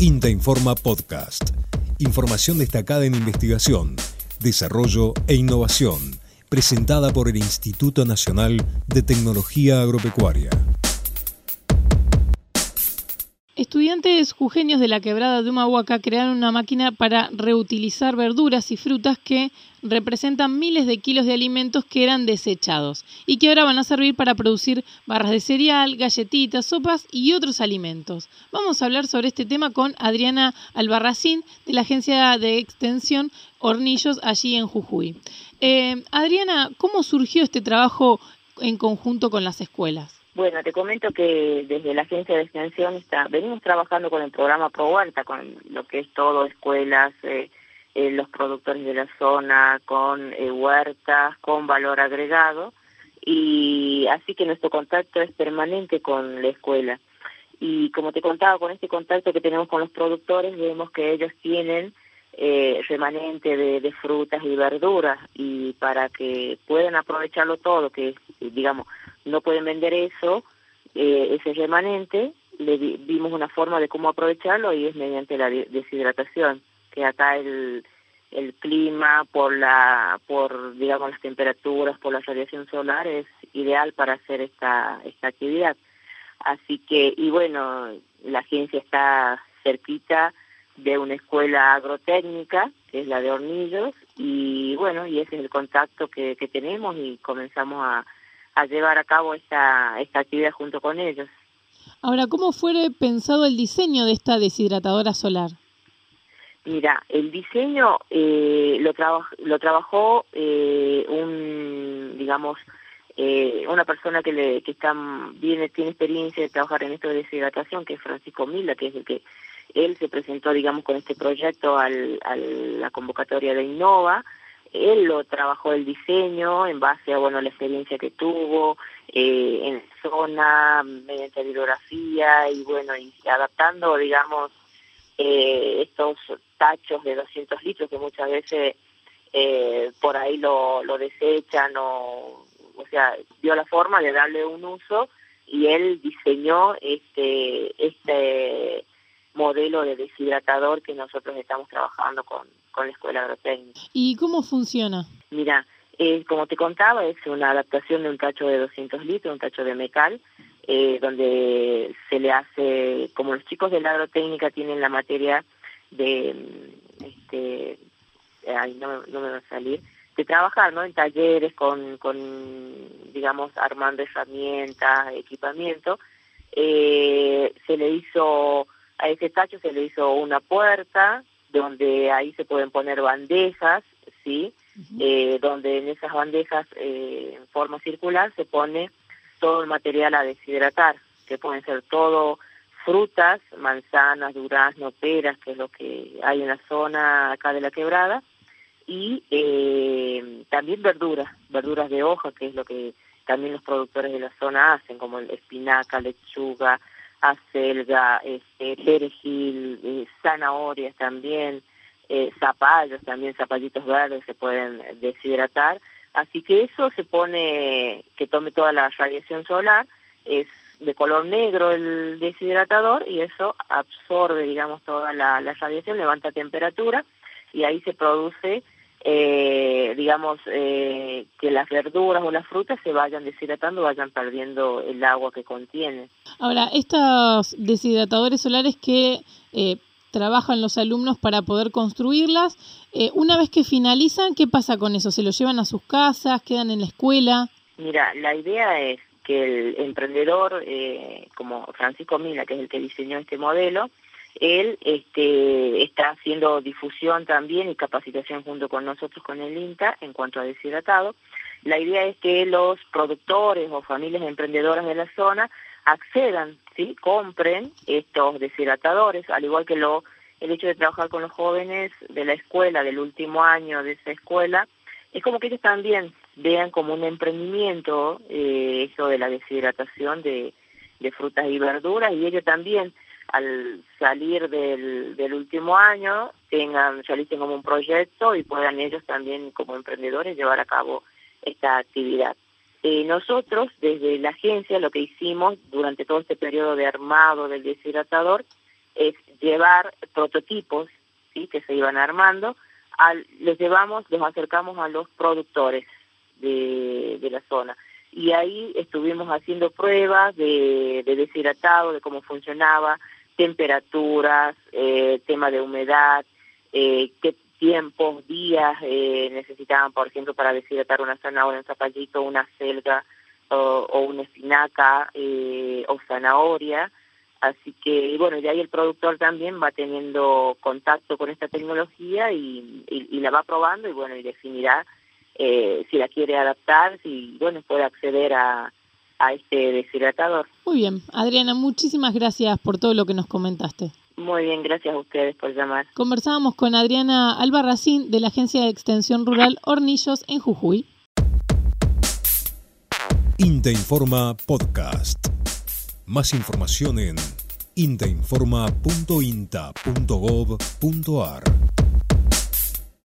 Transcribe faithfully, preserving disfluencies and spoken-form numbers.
INTA Informa Podcast. Información destacada en investigación, desarrollo e innovación, presentada por el Instituto Nacional de Tecnología Agropecuaria. Estudiantes jujeños de la quebrada de Humahuaca crearon una máquina para reutilizar verduras y frutas que representan miles de kilos de alimentos que eran desechados y que ahora van a servir para producir barras de cereal, galletitas, sopas y otros alimentos. Vamos a hablar sobre este tema con Adriana Albarracín de la Agencia de Extensión Hornillos allí en Jujuy. Eh, Adriana, ¿cómo surgió este trabajo en conjunto con las escuelas? Bueno, te comento que desde la Agencia de Extensión está, venimos trabajando con el programa Pro Huerta, con lo que es todo, escuelas, eh, eh, los productores de la zona, con eh, huertas, con valor agregado, y así que nuestro contacto es permanente con la escuela. Y como te contaba, con este contacto que tenemos con los productores, vemos que ellos tienen eh, remanente de, de frutas y verduras, y para que puedan aprovecharlo todo, que digamos, no pueden vender eso, eh, ese remanente, le di, vimos una forma de cómo aprovecharlo y es mediante la deshidratación, que acá el, el clima, por la, por digamos las temperaturas, por la radiación solar, es ideal para hacer esta, esta actividad. Así que, y bueno, la agencia está cerquita de una escuela agrotécnica, que es la de Hornillos, y bueno, y ese es el contacto que, que tenemos y comenzamos a a llevar a cabo esta, esta actividad junto con ellos. Ahora, ¿cómo fue pensado el diseño de esta deshidratadora solar? Mira, el diseño eh, lo, traba, lo trabajó eh, un, digamos, eh, una persona que, le, que está, viene, tiene experiencia de trabajar en esto de deshidratación, que es Francisco Mila, que es el que él se presentó, digamos, con este proyecto al, a la convocatoria de Innova. Él lo trabajó el diseño en base a bueno la experiencia que tuvo eh, en la zona, mediante bibliografía y bueno, y adaptando, digamos, eh, estos tachos de doscientos litros que muchas veces eh, por ahí lo, lo desechan o, o sea, dio la forma de darle un uso y él diseñó este este modelo de deshidratador que nosotros estamos trabajando con, con la Escuela Agrotécnica. ¿Y cómo funciona? Mira, eh, como te contaba, es una adaptación de un tacho de doscientos litros, un tacho de metal, eh, donde se le hace, como los chicos de la agrotécnica tienen la materia de, este, ay, no, no me va a salir, de trabajar, ¿no? En talleres con, con digamos, armando herramientas, equipamiento, eh, se le hizo... A ese tacho se le hizo una puerta donde ahí se pueden poner bandejas, ¿sí? Uh-huh. Eh, donde en esas bandejas eh, en forma circular se pone todo el material a deshidratar, que pueden ser todo frutas, manzanas, duraznos, peras, que es lo que hay en la zona acá de la quebrada, y eh, también verduras, verduras de hoja, que es lo que también los productores de la zona hacen, como espinaca, lechuga, acelga, este, perejil, eh, zanahorias también, eh, zapallos también, zapallitos verdes se pueden deshidratar, así que eso se pone, que tome toda la radiación solar, es de color negro el deshidratador y eso absorbe, digamos, toda la, la radiación, levanta temperatura y ahí se produce Eh, digamos, eh, que las verduras o las frutas se vayan deshidratando, vayan perdiendo el agua que contiene. Ahora, estos deshidratadores solares que eh, trabajan los alumnos para poder construirlas, eh, una vez que finalizan, ¿qué pasa con eso? ¿Se los llevan a sus casas? ¿Quedan en la escuela? Mira, la idea es que el emprendedor, eh, como Francisco Mila, que es el que diseñó este modelo, él este, está haciendo difusión también y capacitación junto con nosotros, con el INTA, en cuanto a deshidratado. La idea es que los productores o familias emprendedoras de la zona accedan, ¿sí? Compren estos deshidratadores, al igual que lo, el hecho de trabajar con los jóvenes de la escuela, del último año de esa escuela, es como que ellos también vean como un emprendimiento eh, eso de la deshidratación de, de frutas y verduras, y ellos también al salir del, del último año tengan, realicen como un proyecto y puedan ellos también como emprendedores llevar a cabo esta actividad. Eh, nosotros desde la agencia lo que hicimos durante todo este periodo de armado del deshidratador es llevar prototipos, ¿sí?, que se iban armando, al, los llevamos, los acercamos a los productores de, de la zona. Y ahí estuvimos haciendo pruebas de, de deshidratado, de cómo funcionaba, temperaturas, eh, tema de humedad, eh, qué tiempos, días eh, necesitaban, por ejemplo, para deshidratar una zanahoria, un zapallito, una selga o, o una espinaca eh, o zanahoria. Así que, y bueno, de ahí el productor también va teniendo contacto con esta tecnología y, y, y la va probando y bueno, y definirá eh, si la quiere adaptar, si bueno, puede acceder a, a este deshidratador. Muy bien, Adriana, muchísimas gracias por todo lo que nos comentaste. Muy bien, gracias a ustedes por llamar. Conversábamos con Adriana Albarracín de la Agencia de Extensión Rural Hornillos en Jujuy. INTA Informa Podcast. Más información en intainforma punto inta punto gov punto ar.